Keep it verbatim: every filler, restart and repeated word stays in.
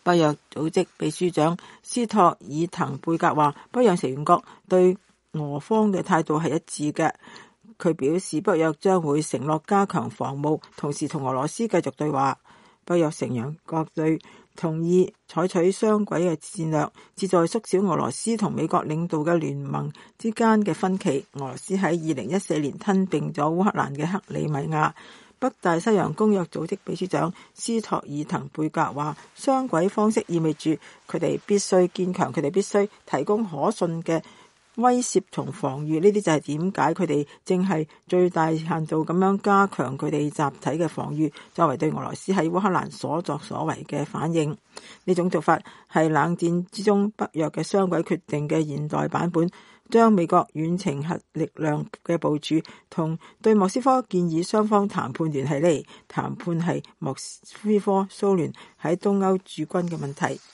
北約組織秘書長斯托爾滕貝格話，北約成員國對俄方嘅態度係一致嘅。佢表示，北約將會承諾加強防務，同時同俄羅斯繼續對話。北約成員國對同意採取雙軌嘅戰略，旨在縮小俄羅斯同美國領導嘅聯盟之間嘅分歧。俄羅斯喺二零一四年吞併咗烏克蘭嘅克里米亞。北大西洋公約組織秘書長斯托爾滕貝格話，雙軌方式意味住佢哋必須堅強，佢哋必須提供可信嘅威懾同防禦。呢啲就係點解佢哋正係最大限度咁樣加強佢哋集體嘅防禦，作為對俄羅斯喺烏克蘭所作所為嘅反應。呢種做法係冷戰之中北約嘅雙軌決定嘅現代版本，將美國遠程核力量嘅部署同對莫斯科建議雙方談判聯繫嚟。談判係莫斯科蘇聯喺東歐駐軍嘅問題。